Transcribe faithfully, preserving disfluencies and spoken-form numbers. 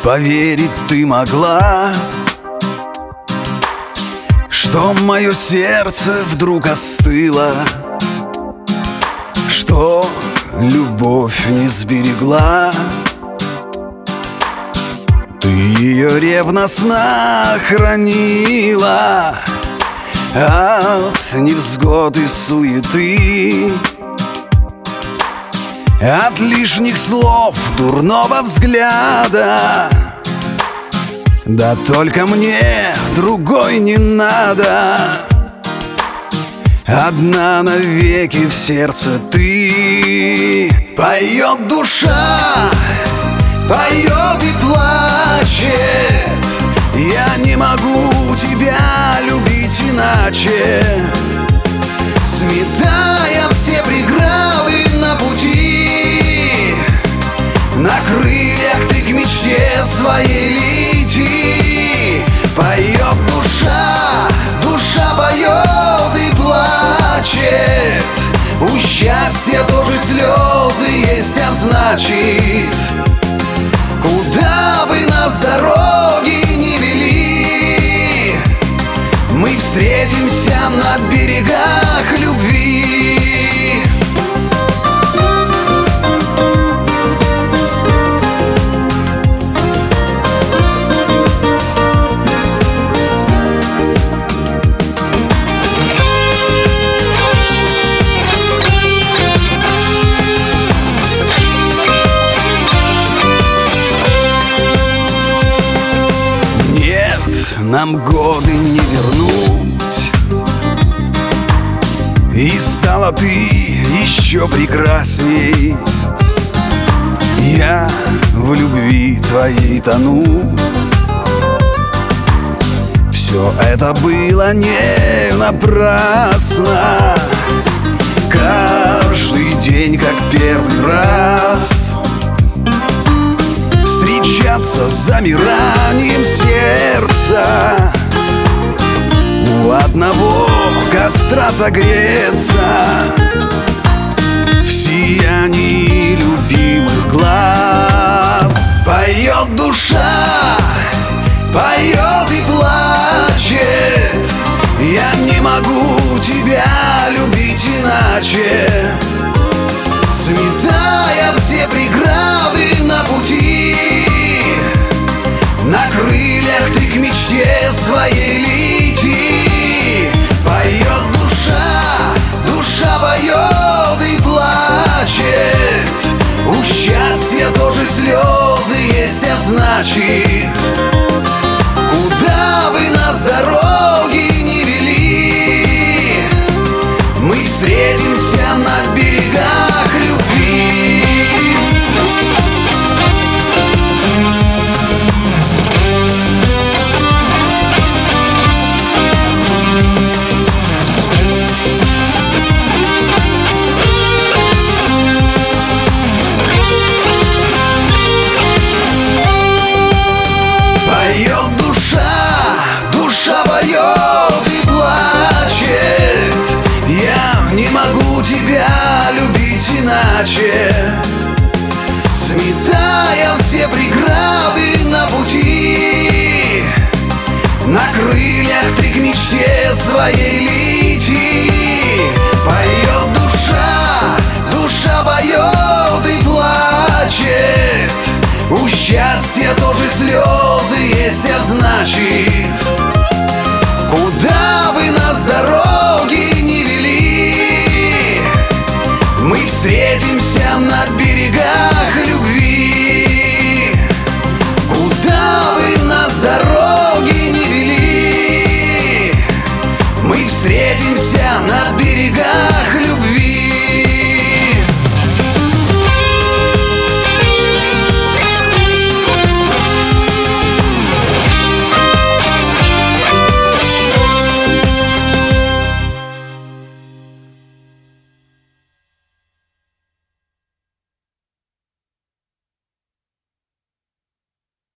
поверить ты могла, что мое сердце вдруг остыло, что любовь не сберегла? Ты ее ревностно хранила от невзгод и суеты, от лишних слов, дурного взгляда. Да только мне другой не надо. Одна навеки в сердце ты. Поет душа, поет и плачет. Я не могу тебя любить иначе, сметая все преграды на пути. На крыльях ты к мечте своей лети. Поет душа, душа поет и плачет. У счастья тоже слезы есть, а значит, куда бы нас дороги не вели, мы встретимся на берегах любви. Нам годы не вернуть, и стала ты еще прекрасней. Я в любви твоей тону. Все это было не напрасно. Каждый день как первый раз встречаться с замиранием сердца, у одного костра согреться, в сиянии любимых глаз. Поет душа, поет и плачет. Я не могу тебя любить иначе, сметая все преграды на пути. На крыльях ты к мечте своей лети. Поет душа, душа поет и плачет. У счастья тоже слезы есть, а значит, куда бы нас дороги не вели, мы встретимся на берегах любви. Поет душа, душа поет и плачет. Я не могу тебя любить иначе, сметая все преграды на пути. На крыльях ты к мечте своей лети. Поет душа, душа поет и плачет. У счастья